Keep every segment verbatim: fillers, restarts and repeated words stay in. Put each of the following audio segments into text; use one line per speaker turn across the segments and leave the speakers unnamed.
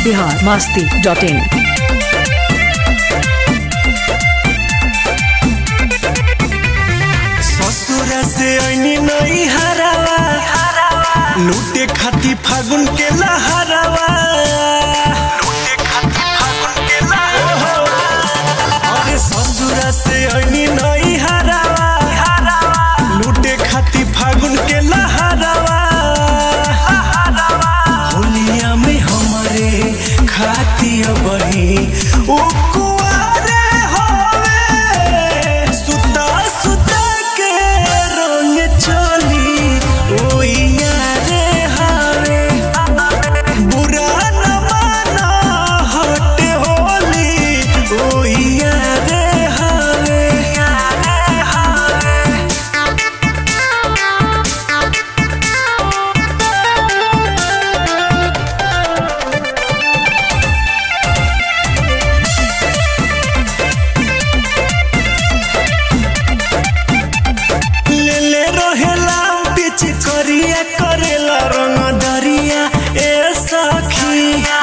Bihar Masti dot इन।
ससुर से ऐनी नई हरावा लूटे खाती फागुन के लहरावा लूटे खाती फागुन के लहरावा। अरे ससुर से ऐनी नई हरावा लूटे खाती फागुन के लहरावा। होलिया में हमारे खाती बही ओ कुआरे होवे सुता सुता के रंग चली ओ यारे हावे। बुरा न माना हटे होली ओ यारे हावे यारे हावे। करिया करेला रंग दरिया ए सखी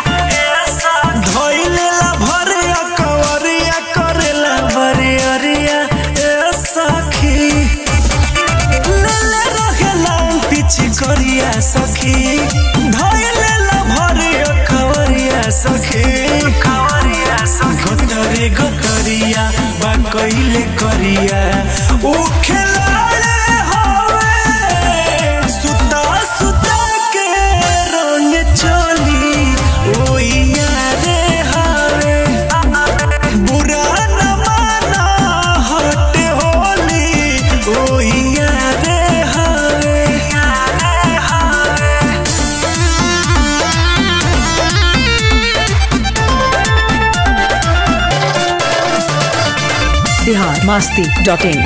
धोइलेला भरिया कवरिया करेला बरियरिया ए सखी। लेले रहेला पीछे करिया सखी धोइलेला भरिया कवरिया सखी। गतरे गतरिया बा कइले करिया उ खेलाड़े
बिहार मस्ती डॉट इन।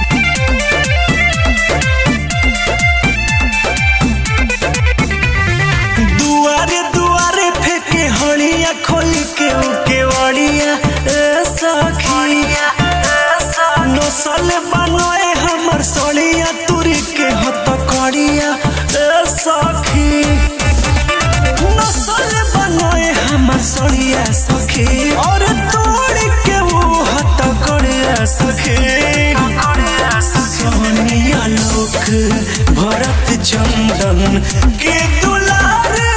दुआरे दुआरे फेंके हड़िया खोली के उके वड़िया ए सखी। नसल बनोए हमर सड़िया तुरी के हत कड़िया ए सखी। नसल बनोए हमर सड़िया सखी और तोड़ के वो हत कड़िया सखी। सोनिया लोक भरत चंदन के दुलारे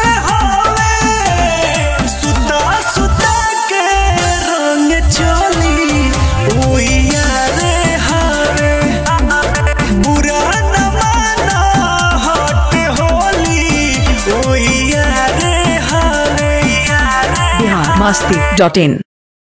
होवे सुता सुता के रंग चली ओ यारे हावे। बुरा न माना हटे होली ओ यारे हावे।
बिहार मस्ती डॉट इन।